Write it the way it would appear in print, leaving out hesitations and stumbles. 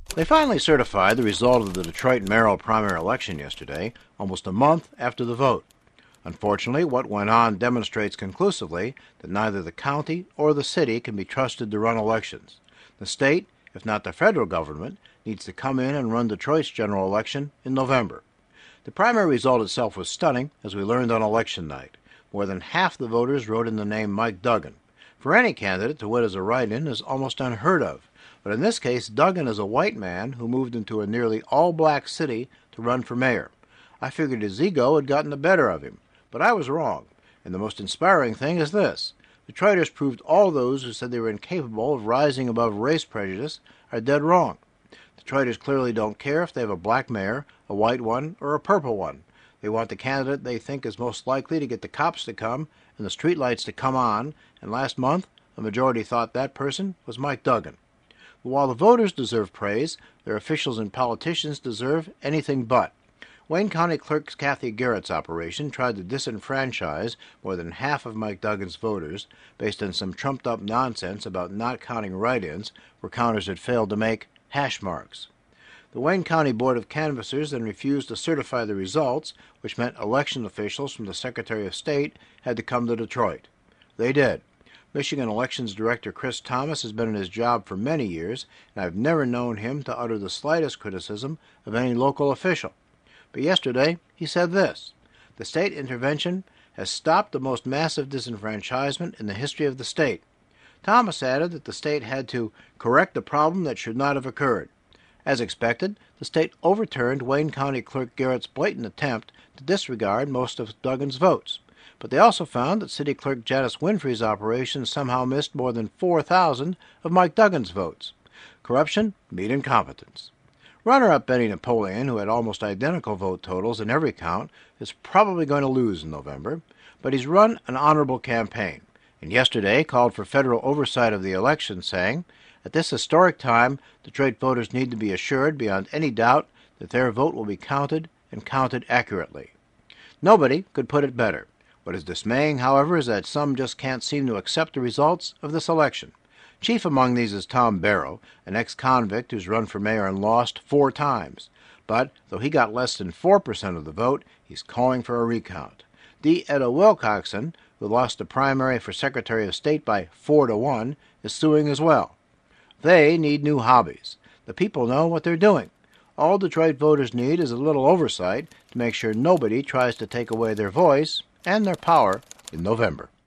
They finally certified the result of the Detroit mayoral primary election yesterday, almost a month after the vote. Unfortunately, what went on demonstrates conclusively that neither the county or the city can be trusted to run elections. The state, if not the federal government, needs to come in and run Detroit's general election in November. The primary result itself was stunning, as we learned on election night. More than half the voters wrote in the name Mike Duggan. For any candidate to win as a write-in is almost unheard of, but in this case, Duggan is a white man who moved into a nearly all-black city to run for mayor. I figured his ego had gotten the better of him, but I was wrong, and the most inspiring thing is this. Detroiters proved all those who said they were incapable of rising above race prejudice are dead wrong. Detroiters clearly don't care if they have a black mayor, a white one, or a purple one. They want the candidate they think is most likely to get the cops to come and the streetlights to come on, and last month the majority thought that person was Mike Duggan. But while the voters deserve praise, their officials and politicians deserve anything but. Wayne County Clerk Kathy Garrett's operation tried to disenfranchise more than half of Mike Duggan's voters based on some trumped-up nonsense about not counting write-ins where counters had failed to make hash marks. The Wayne County Board of Canvassers then refused to certify the results, which meant election officials from the Secretary of State had to come to Detroit. They did. Michigan Elections Director Chris Thomas has been in his job for many years, and I've never known him to utter the slightest criticism of any local official. But yesterday he said this: the state intervention has stopped the most massive disenfranchisement in the history of the state. Thomas added that the state had to correct the problem that should not have occurred. As expected, the state overturned Wayne County Clerk Garrett's blatant attempt to disregard most of Duggan's votes. But they also found that City Clerk Janice Winfrey's operation somehow missed more than 4,000 of Mike Duggan's votes. Corruption meet incompetence. Runner-up Benny Napoleon, who had almost identical vote totals in every count, is probably going to lose in November, but he's run an honorable campaign, and yesterday called for federal oversight of the election, saying, "At this historic time, Detroit voters need to be assured beyond any doubt that their vote will be counted and counted accurately." Nobody could put it better. What is dismaying, however, is that some just can't seem to accept the results of this election. Chief among these is Tom Barrow, an ex-convict who's run for mayor and lost 4 times. But, though he got less than 4% of the vote, he's calling for a recount. D. Etta Wilcoxon, who lost the primary for Secretary of State by 4-1, is suing as well. They need new hobbies. The people know what they're doing. All Detroit voters need is a little oversight to make sure nobody tries to take away their voice and their power in November.